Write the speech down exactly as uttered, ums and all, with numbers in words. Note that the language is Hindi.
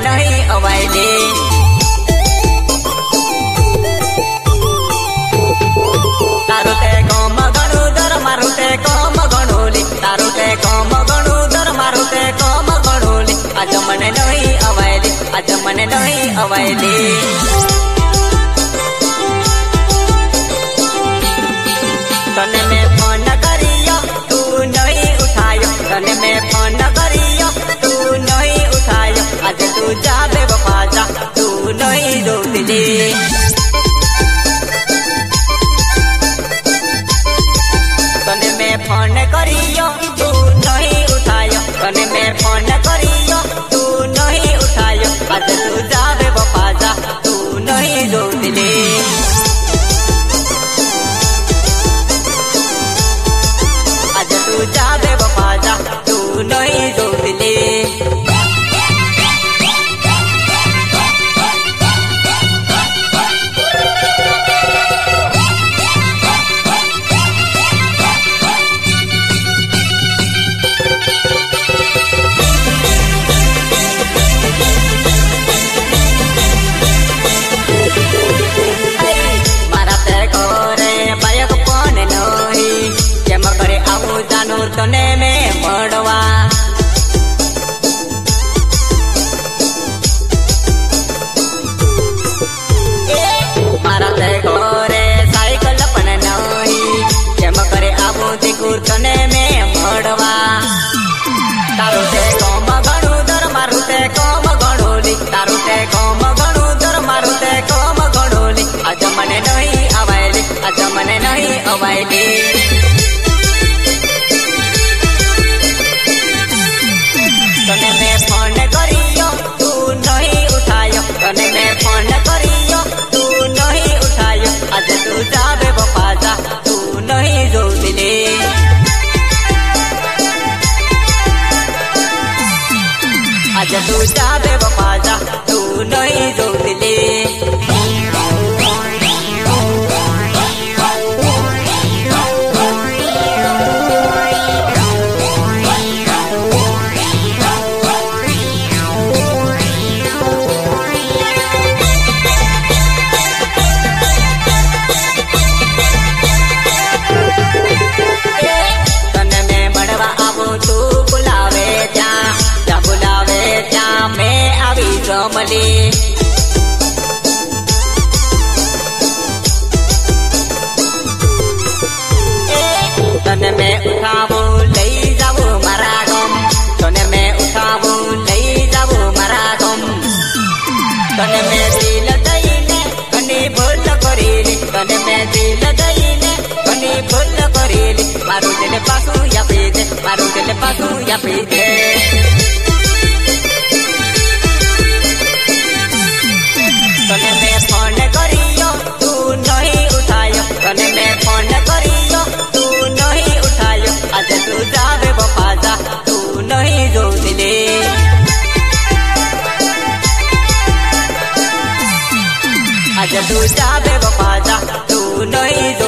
नहीं अवायले तारू ते कम गणु दर मारू ते कम गणोली तारू ते कम गणु दर मारू ते कम गणोली आज मने नहीं अवायले आज मने नहीं अवायले तने में फोन करियो तू नहीं उठायो तने में फोन करियो तू नहीं उठायो आज तू जाबे वफा जा तू नहीं रोकले तने में फोन करियो तू नहीं उठायो तने में फोन करियो तू नहीं उठायो आज तू जाबे वफा जा तू नहीं रोकले तू जाबे वफा जा तू नहीं रोकले तने में पड़वा मारा ते घरे साइकिल पण नहीं केम करे आबू दिकुर तने में पड़वा तारू ते कम गणु दर मारू ते कम गणोली तारू ते कम गणु दर मारू ते कम गणोली आज मने नहीं अवायले आज मने नहीं अवायले तने में फोन करियो तू नहीं उठायो तने में फोन करियो तू नहीं उठायो आज तू जाबे वफा जा तू नहीं रोकले आज तू जाबे वफा जा तू नहीं रोकले मले तने में उठावो लई जावो मारा गम तने में उठावो लई जावो मारा गम तने में दिल दईने कने भूल करेली तने में दिल दईने कने भूल करेली मारू दिल पासू या पीछे मारू दिल पासू या पीछे तने में फोन करियो तू नहीं उठायो तने में फोन करियो तू नहीं उठायो आज तू जाबे वफा जा तू नहीं रोकले आज तू जाबे वफा जा तू नहीं